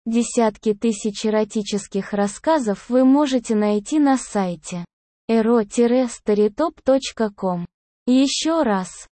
Десятки тысяч эротических рассказов вы можете найти на сайте ero-storytop.com. Еще раз,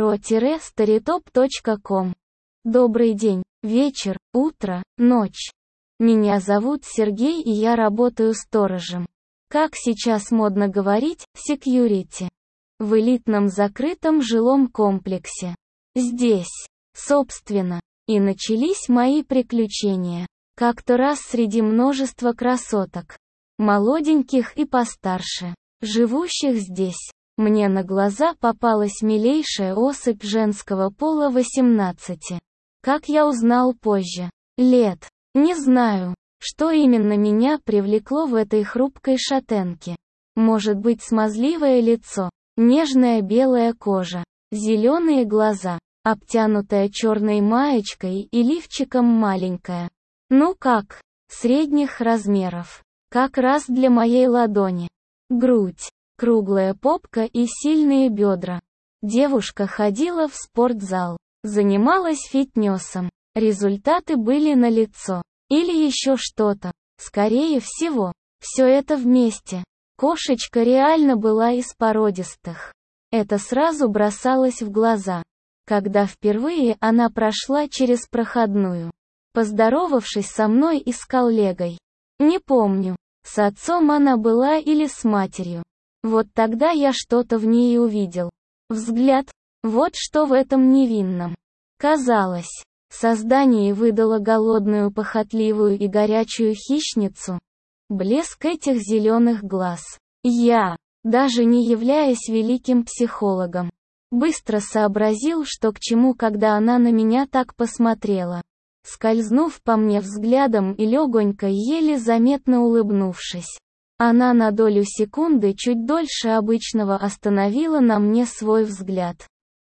ero-storytop.com. Добрый день, вечер, утро, ночь. Меня зовут Сергей и я работаю сторожем. Как сейчас модно говорить, security. В элитном закрытом жилом комплексе. Здесь, собственно, и начались мои приключения. Как-то раз среди множества красоток, молоденьких и постарше, живущих здесь, мне на глаза попалась милейшая особь женского пола 18. Как я узнал позже, лет, не знаю, что именно меня привлекло в этой хрупкой шатенке. Может быть, смазливое лицо, нежная белая кожа, зеленые глаза, обтянутая черной маечкой и лифчиком маленькая. Ну как, средних размеров. Как раз для моей ладони. Грудь, круглая попка и сильные бедра. Девушка ходила в спортзал, занималась фитнесом. Результаты были налицо. Или еще что-то. Скорее всего, все это вместе. Кошечка реально была из породистых. Это сразу бросалось в глаза, когда впервые она прошла через проходную. Поздоровавшись со мной и с коллегой. Не помню, с отцом она была или с матерью. Вот тогда я что-то в ней увидел. Взгляд, вот что в этом невинном. Казалось, создание выдало голодную, похотливую и горячую хищницу. Блеск этих зеленых глаз. Я, даже не являясь великим психологом, быстро сообразил, что к чему, когда она на меня так посмотрела. Скользнув по мне взглядом и легонько, еле заметно улыбнувшись, она на долю секунды чуть дольше обычного остановила на мне свой взгляд.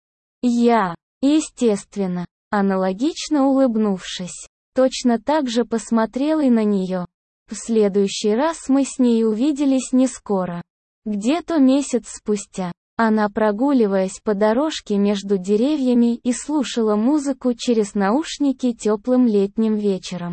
Я, естественно, аналогично улыбнувшись, точно так же посмотрел и на нее. В следующий раз мы с ней увиделись не скоро. Где-то месяц спустя. Она, прогуливаясь по дорожке между деревьями, и слушала музыку через наушники теплым летним вечером.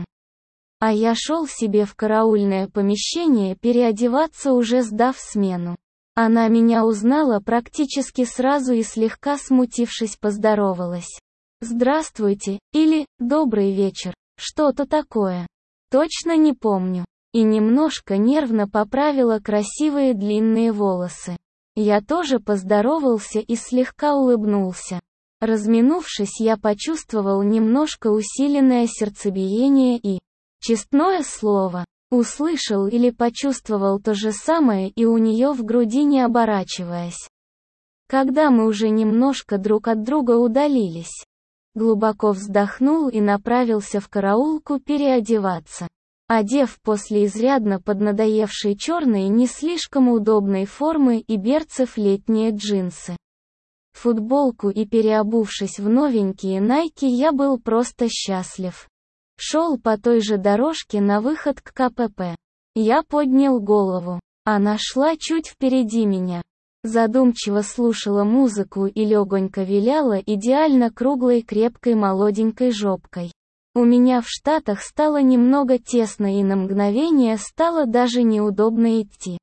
А я шел себе в караульное помещение переодеваться, уже сдав смену. Она меня узнала практически сразу и, слегка смутившись, поздоровалась. «Здравствуйте» или «Добрый вечер», что-то такое. Точно не помню. И немножко нервно поправила красивые длинные волосы. Я тоже поздоровался и слегка улыбнулся. Разминувшись, я почувствовал немножко усиленное сердцебиение и, честное слово, услышал или почувствовал то же самое и у нее в груди, не оборачиваясь. Когда мы уже немножко друг от друга удалились, глубоко вздохнул и направился в караулку переодеваться. Одев после изрядно поднадоевшей черной не слишком удобной формы и берцев летние джинсы, футболку и переобувшись в новенькие Nike, я был просто счастлив. Шел по той же дорожке на выход к КПП. Я поднял голову. Она шла чуть впереди меня. Задумчиво слушала музыку и легонько виляла идеально круглой крепкой молоденькой жопкой. У меня в Штатах стало немного тесно и на мгновение стало даже неудобно идти.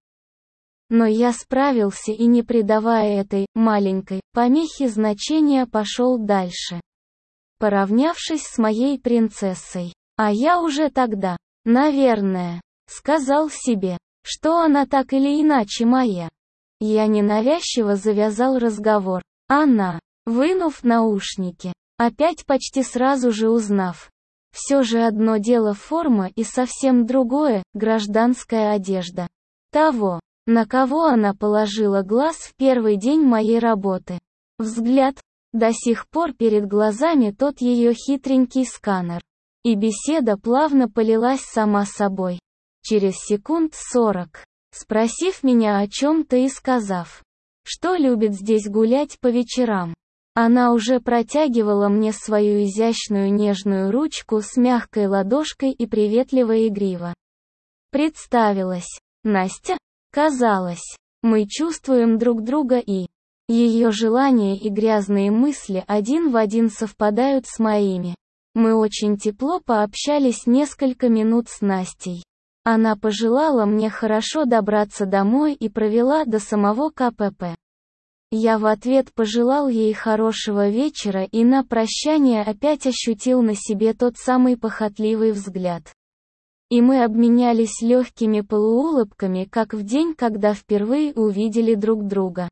Но я справился и, не придавая этой маленькой помехе значения, пошел дальше. Поравнявшись с моей принцессой, а я уже тогда, наверное, сказал себе, что она так или иначе моя. Я ненавязчиво завязал разговор. Она, вынув наушники, опять почти сразу же узнав. Все же одно дело форма и совсем другое – гражданская одежда. Того, на кого она положила глаз в первый день моей работы. Взгляд, до сих пор перед глазами тот ее хитренький сканер. И беседа плавно полилась сама собой. Через секунд 40, спросив меня о чем-то и сказав, что любит здесь гулять по вечерам. Она уже протягивала мне свою изящную нежную ручку с мягкой ладошкой и приветливо игриво представилась. Настя? Казалось, мы чувствуем друг друга и ее желания и грязные мысли один в один совпадают с моими. Мы очень тепло пообщались несколько минут с Настей. Она пожелала мне хорошо добраться домой и провела до самого КПП. Я в ответ пожелал ей хорошего вечера и на прощание опять ощутил на себе тот самый похотливый взгляд. И мы обменялись легкими полуулыбками, как в день, когда впервые увидели друг друга.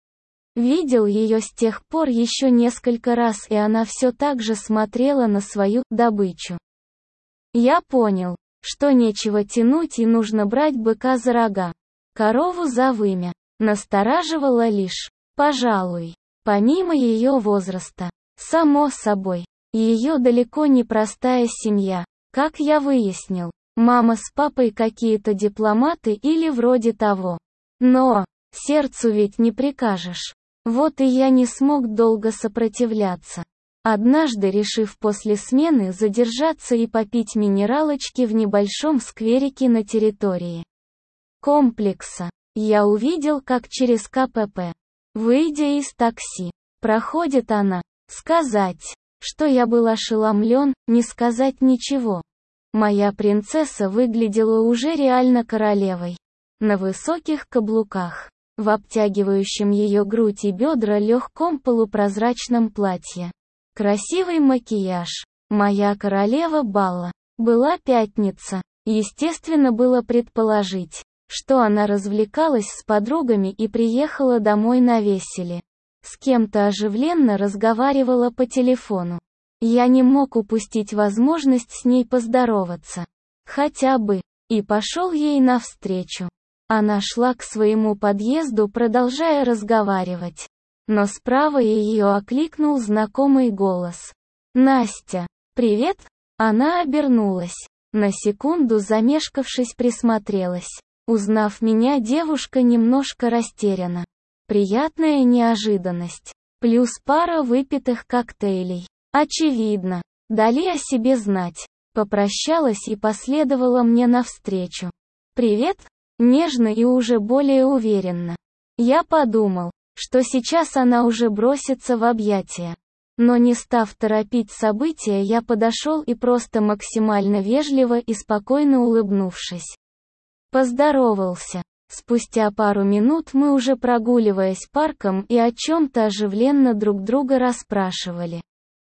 Видел ее с тех пор еще несколько раз, и она все так же смотрела на свою добычу. Я понял, что нечего тянуть и нужно брать быка за рога. Корову за вымя. Настораживало лишь, пожалуй, помимо ее возраста. Само собой, ее далеко не простая семья, как я выяснил. Мама с папой какие-то дипломаты или вроде того. Но, сердцу ведь не прикажешь. Вот и я не смог долго сопротивляться. Однажды, решив после смены задержаться и попить минералочки в небольшом скверике на территории комплекса, я увидел, как через КПП, выйдя из такси, проходит она. Сказать, что я был ошеломлен, не сказать ничего. Моя принцесса выглядела уже реально королевой. На высоких каблуках, в обтягивающем ее грудь и бедра легком полупрозрачном платье. Красивый макияж. Моя королева бала. Была пятница. Естественно было предположить, что она развлекалась с подругами и приехала домой на веселе. С кем-то оживленно разговаривала по телефону. Я не мог упустить возможность с ней поздороваться. Хотя бы. И пошел ей навстречу. Она шла к своему подъезду, продолжая разговаривать. Но справа ее окликнул знакомый голос. «Настя, привет?» Она обернулась. На секунду замешкавшись, присмотрелась. Узнав меня, девушка немножко растеряна. Приятная неожиданность. Плюс пара выпитых коктейлей. Очевидно, дали о себе знать. Попрощалась и последовала мне навстречу. «Привет?» Нежно и уже более уверенно. Я подумал, что сейчас она уже бросится в объятия. Но не став торопить события, я подошел и просто максимально вежливо и спокойно улыбнувшись, поздоровался. Спустя пару минут мы уже прогуливаясь парком и о чем-то оживленно друг друга расспрашивали.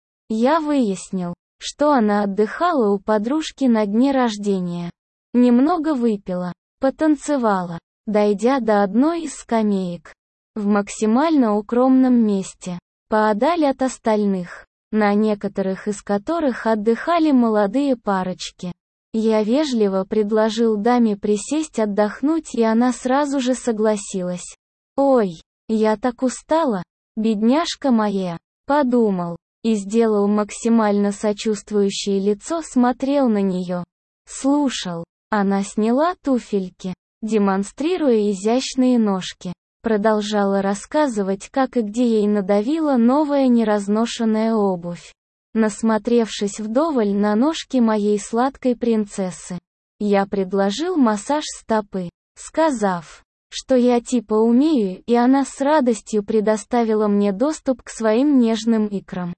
Я выяснил, что она отдыхала у подружки на дне рождения. Немного выпила, потанцевала, дойдя до одной из скамеек. В максимально укромном месте, поодаль от остальных, на некоторых из которых отдыхали молодые парочки. Я вежливо предложил даме присесть отдохнуть, и она сразу же согласилась. «Ой, я так устала, бедняжка моя», подумал, и сделал максимально сочувствующее лицо, смотрел на нее. Слушал. Она сняла туфельки, демонстрируя изящные ножки. Продолжала рассказывать, как и где ей надавила новая неразношенная обувь. Насмотревшись вдоволь на ножки моей сладкой принцессы, я предложил массаж стопы, сказав, что я типа умею, и она с радостью предоставила мне доступ к своим нежным икрам.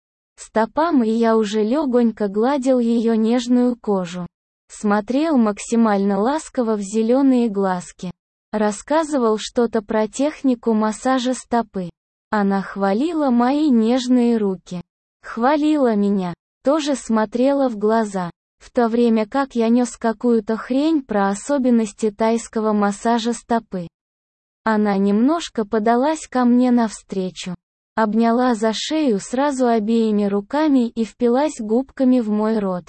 Стопам, и я уже легонько гладил ее нежную кожу. Смотрел максимально ласково в зеленые глазки. Рассказывал что-то про технику массажа стопы. Она хвалила мои нежные руки. Хвалила меня. Тоже смотрела в глаза. В то время как я нес какую-то хрень про особенности тайского массажа стопы. Она немножко подалась ко мне навстречу. Обняла за шею сразу обеими руками и впилась губками в мой рот.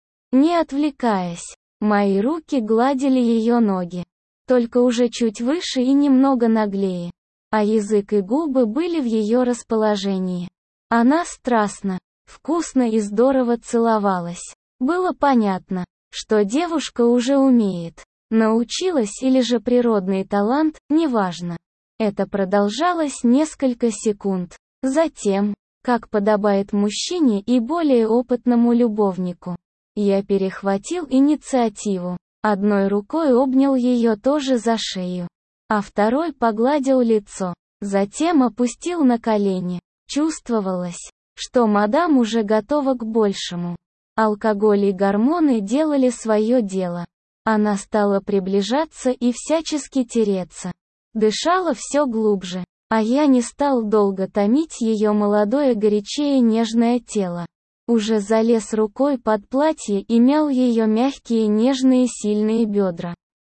Не отвлекаясь, мои руки гладили ее ноги. Только уже чуть выше и немного наглее. А язык и губы были в ее расположении. Она страстно, вкусно и здорово целовалась. Было понятно, что девушка уже умеет. Научилась или же природный талант, неважно. Это продолжалось несколько секунд. Затем, как подобает мужчине и более опытному любовнику, я перехватил инициативу. Одной рукой обнял ее тоже за шею, а второй погладил лицо. Затем опустил на колени. Чувствовалось, что мадам уже готова к большему. Алкоголь и гормоны делали свое дело. Она стала приближаться и всячески тереться. Дышала все глубже, а я не стал долго томить ее молодое горячее нежное тело. Уже залез рукой под платье и мял ее мягкие нежные сильные бедра.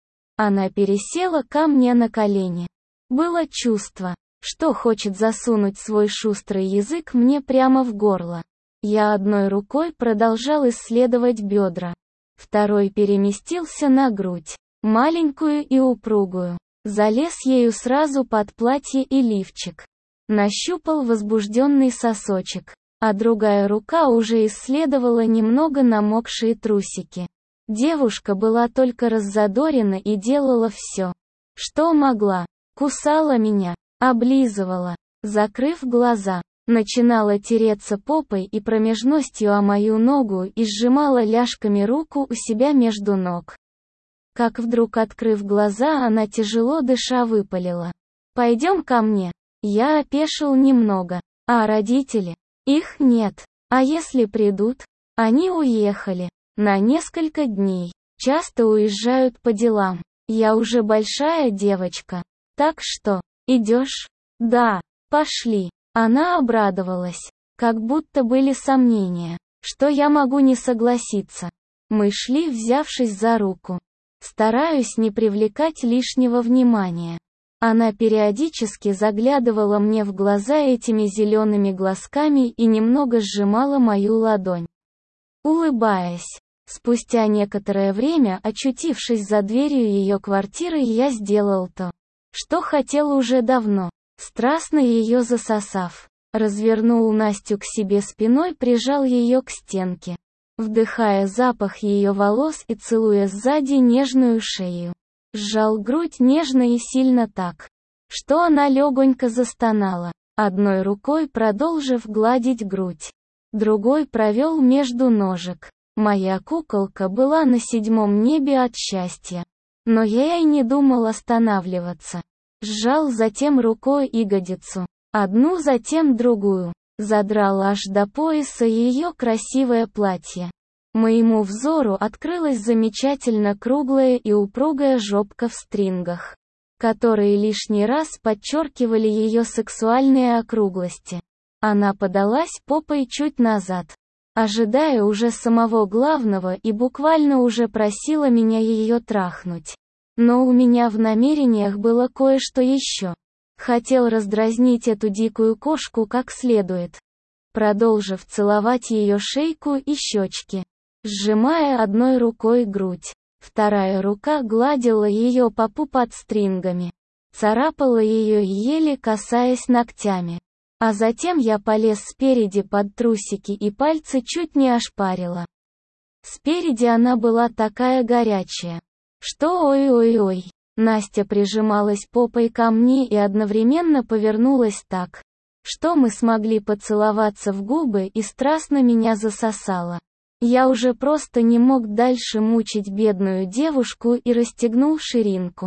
Она пересела ко мне на колени. Было чувство, что хочет засунуть свой шустрый язык мне прямо в горло. Я одной рукой продолжал исследовать бедра. Второй переместился на грудь, маленькую и упругую. Залез ею сразу под платье и лифчик. Нащупал возбужденный сосочек, а другая рука уже исследовала немного намокшие трусики. Девушка была только раззадорена и делала все, что могла. Кусала меня, облизывала, закрыв глаза. Начинала тереться попой и промежностью о мою ногу и сжимала ляжками руку у себя между ног. Как вдруг, открыв глаза, она тяжело дыша выпалила: «Пойдем ко мне». Я опешил немного. А родители? Их нет. А если придут? Они уехали. На несколько дней. Часто уезжают по делам. Я уже большая девочка. Так что, идешь? Да. Пошли. Она обрадовалась. Как будто были сомнения, что я могу не согласиться. Мы шли, взявшись за руку. Стараюсь не привлекать лишнего внимания. Она периодически заглядывала мне в глаза этими зелеными глазками и немного сжимала мою ладонь. Улыбаясь. Спустя некоторое время, очутившись за дверью ее квартиры, я сделал то, что хотел уже давно. Страстно ее засосав, развернул Настю к себе спиной, прижал ее к стенке, вдыхая запах ее волос и целуя сзади нежную шею. Сжал грудь нежно и сильно так, что она легонько застонала, одной рукой продолжив гладить грудь, другой провел между ножек. Моя куколка была на 7-м небе от счастья, но я и не думал останавливаться. Сжал затем рукой ягодицу, одну затем другую, задрал аж до пояса ее красивое платье. Моему взору открылась замечательно круглая и упругая жопка в стрингах, которые лишний раз подчеркивали ее сексуальные округлости. Она подалась попой чуть назад, ожидая уже самого главного, и буквально уже просила меня ее трахнуть. Но у меня в намерениях было кое-что еще. Хотел раздразнить эту дикую кошку как следует, продолжив целовать ее шейку и щечки, сжимая одной рукой грудь. Вторая рука гладила ее попу под стрингами, царапала ее, еле касаясь ногтями. А затем я полез спереди под трусики и пальцы чуть не ошпарила. Спереди она была такая горячая, что ой-ой-ой. Настя прижималась попой ко мне и одновременно повернулась так, что мы смогли поцеловаться в губы, и страстно меня засосала. Я уже просто не мог дальше мучить бедную девушку и расстегнул ширинку.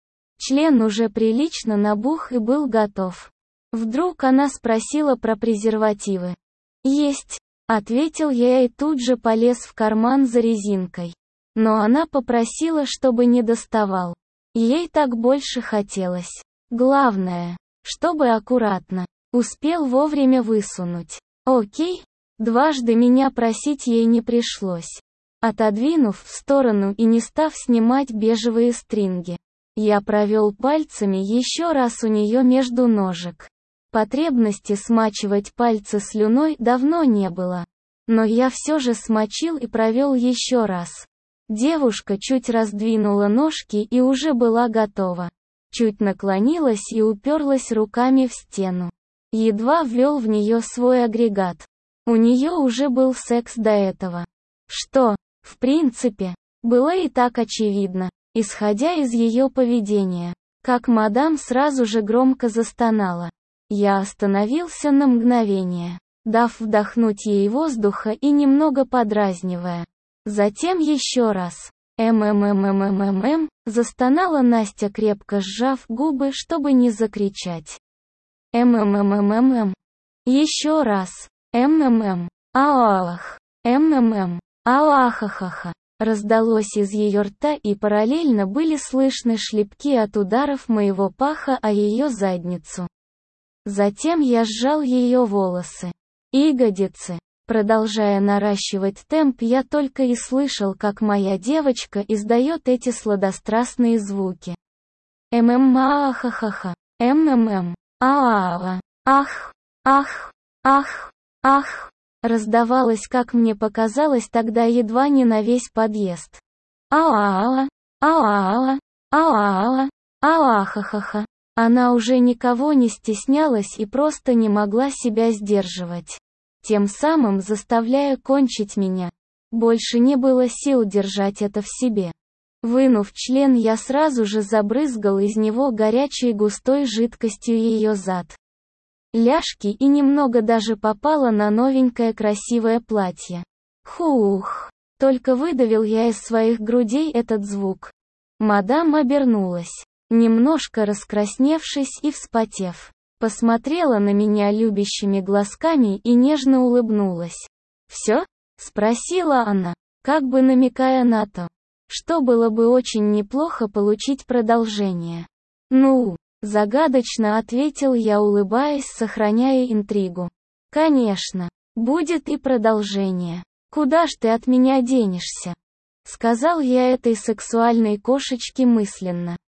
Член уже прилично набух и был готов. Вдруг она спросила про презервативы. «Есть», — ответил я и тут же полез в карман за резинкой. Но она попросила, чтобы не доставал. Ей так больше хотелось. Главное, чтобы аккуратно. Успел вовремя высунуть. Окей. Дважды меня просить ей не пришлось. Отодвинув в сторону и не став снимать бежевые стринги, я провел пальцами еще раз у нее между ножек. Потребности смачивать пальцы слюной давно не было. Но я все же смочил и провел еще раз. Девушка чуть раздвинула ножки и уже была готова. Чуть наклонилась и уперлась руками в стену. Едва ввел в нее свой агрегат. У нее уже был секс до этого. Что, в принципе, было и так очевидно, исходя из ее поведения. Как мадам сразу же громко застонала. Я остановился на мгновение, дав вдохнуть ей воздуха и немного подразнивая. Затем еще раз. Застонала Настя, крепко сжав губы, чтобы не закричать. Еще раз. Аах. Аахахаха. Раздалось из ее рта, и параллельно были слышны шлепки от ударов моего паха о ее задницу. Затем я сжал ее волосы. Ягодицы. Продолжая наращивать темп, я только и слышал, как моя девочка издает эти сладострастные звуки. Аахахаха. Ааа. Ах. Ах. Ах. Ах. Раздавалось, как мне показалось тогда, едва не на весь подъезд. Ааа. Ааа. Ааа. Аахахаха. Она уже никого не стеснялась и просто не могла себя сдерживать, тем самым заставляя кончить меня. Больше не было сил держать это в себе. Вынув член, я сразу же забрызгал из него горячей густой жидкостью ее зад, ляжки и немного даже попало на новенькое красивое платье. Хух! Только выдавил я из своих грудей этот звук. Мадам обернулась, немножко раскрасневшись и вспотев. Посмотрела на меня любящими глазками и нежно улыбнулась. «Всё?» — спросила она, как бы намекая на то, что было бы очень неплохо получить продолжение. «Ну?» — загадочно ответил я, улыбаясь, сохраняя интригу. «Конечно, будет и продолжение. Куда ж ты от меня денешься?» — сказал я этой сексуальной кошечке мысленно.